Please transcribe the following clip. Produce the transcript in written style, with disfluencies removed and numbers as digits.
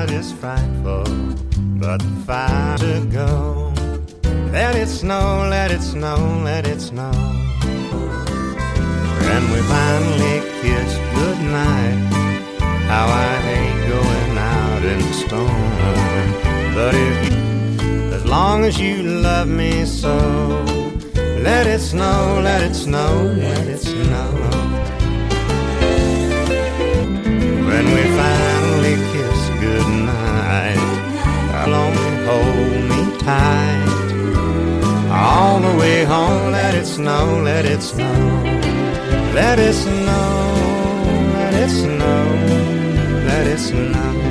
night is frightful, but the fire to go. Let it snow, let it snow, let it snow. When we finally kiss goodnight, how I hate going out in the storm. But if you, as long as you love me so, let it snow, let it snow, let it snow. When we finally kiss goodnight, I'll only hold me tight. All the way home, let it snow, let it snow. Let it snow, let it snow, let it snow.